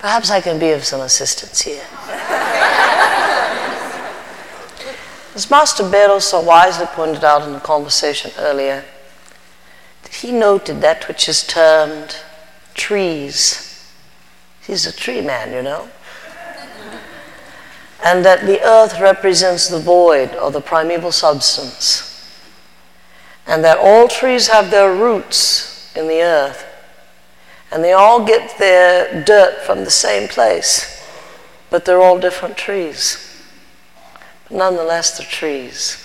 Perhaps I can be of some assistance here. As Master Bero so wisely pointed out in the conversation earlier, that he noted that which is termed trees. He's a tree man, you know. And that the earth represents the void or the primeval substance. And that all trees have their roots in the earth. And they all get their dirt from the same place. But they're all different trees. But nonetheless, they're trees.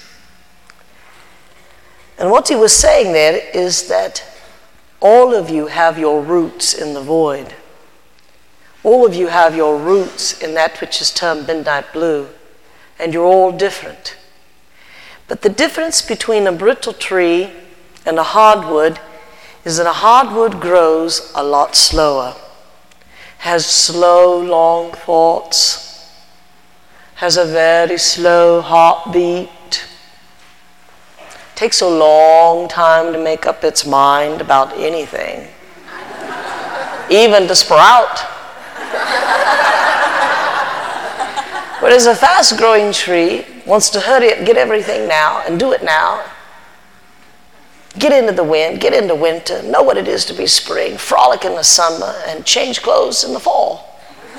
And what he was saying there is that all of you have your roots in the void. All of you have your roots in that which is termed midnight blue, and you're all different. But the difference between a brittle tree and a hardwood is that a hardwood grows a lot slower, has slow, long thoughts, has a very slow heartbeat, takes a long time to make up its mind about anything, even to sprout. Whereas a fast-growing tree wants to hurry up, get everything now, and do it now. Get into the wind, get into winter, know what it is to be spring, frolic in the summer, and change clothes in the fall.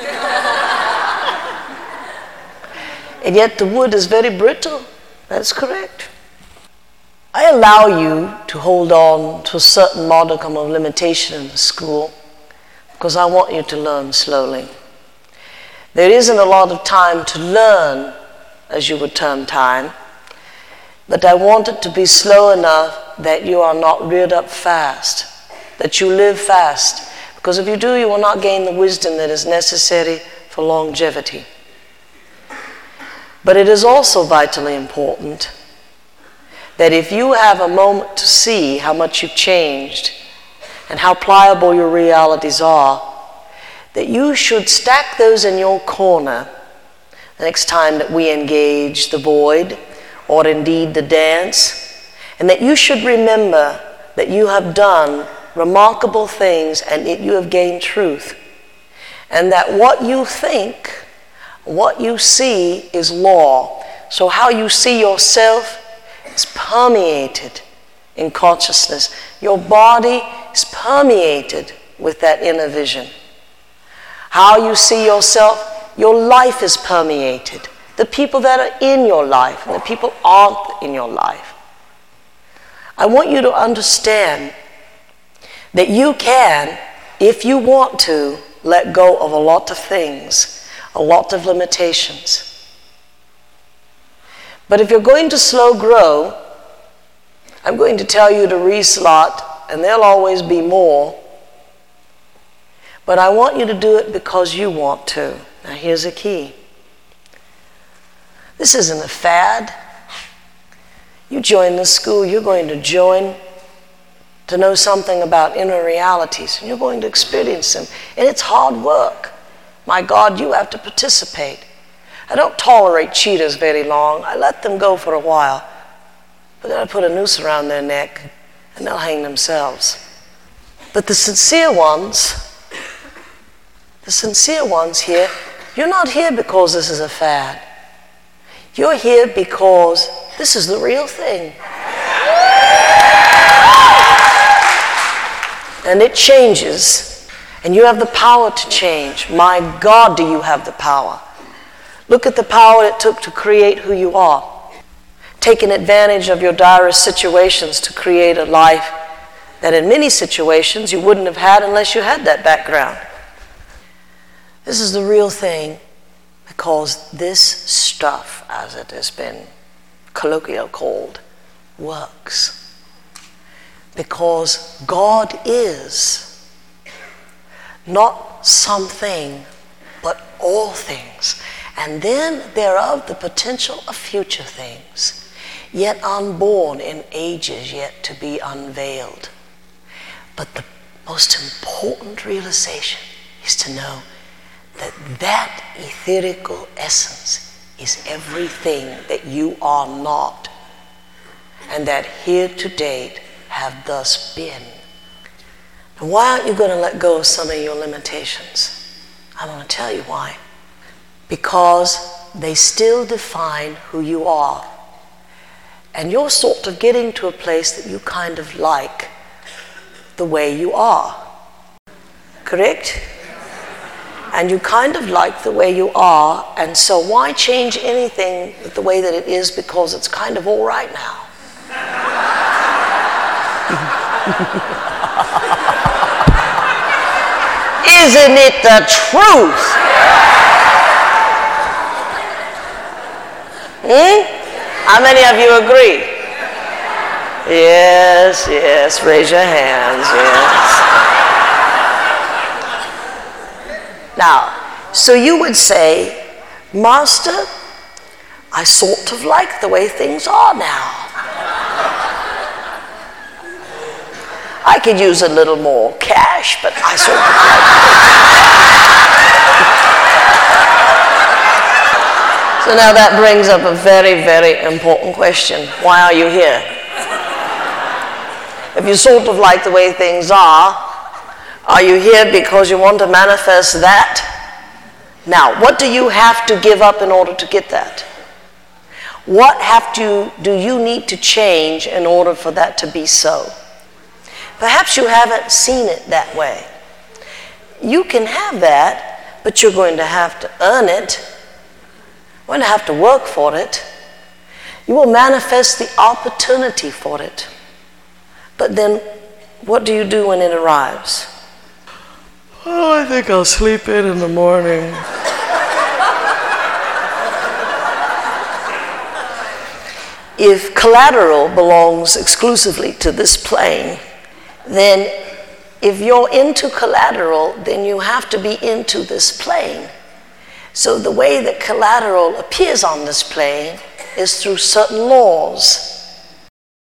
And yet the wood is very brittle. That's correct. I allow you to hold on to a certain modicum of limitation in the school because I want you to learn slowly. There isn't a lot of time to learn, as you would term time, but I want it to be slow enough that you are not reared up fast, that you live fast, because if you do, you will not gain the wisdom that is necessary for longevity. But it is also vitally important that if you have a moment to see how much you've changed and how pliable your realities are, that you should stack those in your corner the next time that we engage the void or indeed the dance, and that you should remember that you have done remarkable things and that you have gained truth, and that what you think, what you see is law. So how you see yourself is permeated in consciousness. Your body is permeated with that inner vision. How you see yourself, your life is permeated. The people that are in your life and the people aren't in your life. I want you to understand that you can, if you want to, let go of a lot of things, a lot of limitations. But if you're going to slow grow, I'm going to tell you to reslot, and there'll always be more. But I want you to do it because you want to. Now here's a key. This isn't a fad. You join the school, you're going to join to know something about inner realities, and you're going to experience them. And it's hard work. My God, you have to participate. I don't tolerate cheaters very long. I let them go for a while. But then I put a noose around their neck, and they'll hang themselves. But the sincere ones here, you're not here because this is a fad. You're here because this is the real thing. And it changes, and you have the power to change. My God, do you have the power? Look at the power it took to create who you are. Taking advantage of your direst situations to create a life that in many situations you wouldn't have had unless you had that background. This is the real thing, because this stuff, as it has been colloquially called, works. Because God is not something, but all things. And then thereof the potential of future things, yet unborn in ages yet to be unveiled. But the most important realization is to know that that etherical essence is everything that you are not, and that here to date have thus been. Now, why aren't you going to let go of some of your limitations? I want to tell you why. Because they still define who you are. And you're sort of getting to a place that you kind of like the way you are. Correct? And you kind of like the way you are, and so why change anything the way that it is, because it's kind of all right now. Isn't it the truth? How many of you agree? Yes, yes, raise your hands, yes. Now, so you would say, Master, I sort of like the way things are now. I could use a little more cash, but I sort of like it. So now that brings up a very, very important question. Why are you here? If you sort of like the way things are you here because you want to manifest that? Now, what do you have to give up in order to get that? What do you need to change in order for that to be so? Perhaps you haven't seen it that way. You can have that, but you're going to have to earn it. You're going to have to work for it. You will manifest the opportunity for it. But then, what do you do when it arrives? Oh, I think I'll sleep in the morning. If collateral belongs exclusively to this plane, then if you're into collateral, then you have to be into this plane. So the way that collateral appears on this plane is through certain laws.